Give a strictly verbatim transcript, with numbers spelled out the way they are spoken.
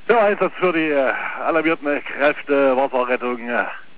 Der Einsatz für die äh, alarmierten Kräfte Wasserrettung äh,